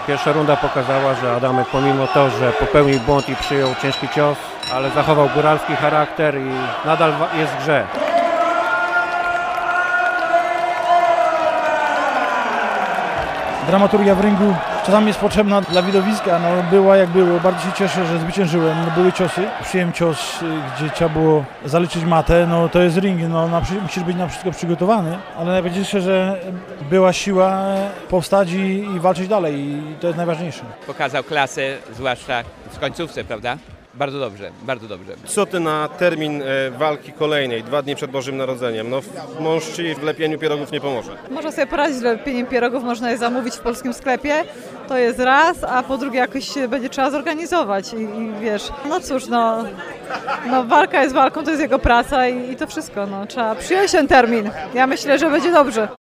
Pierwsza runda pokazała, że Adamek pomimo to, że popełnił błąd i przyjął ciężki cios, ale zachował góralski charakter i nadal jest w grze. Dramaturgia w ringu czasami jest potrzebna dla widowiska, była jak było. Bardzo się cieszę, że zwyciężyłem. Były ciosy. Przyjąłem cios, gdzie trzeba było zaliczyć matę. To jest ring, musisz być na wszystko przygotowany, ale najważniejsze, że była siła powstać i walczyć dalej i to jest najważniejsze. Pokazał klasę, zwłaszcza w końcówce, prawda? Bardzo dobrze, bardzo dobrze. Co ty na termin walki kolejnej, 2 dni przed Bożym Narodzeniem? Mąż ci w lepieniu pierogów nie pomoże. Można sobie poradzić z lepieniem pierogów, można je zamówić w polskim sklepie, to jest raz, a po drugie jakoś się będzie trzeba zorganizować i wiesz, cóż, walka jest walką, to jest jego praca i to wszystko, trzeba przyjąć ten termin. Ja myślę, że będzie dobrze.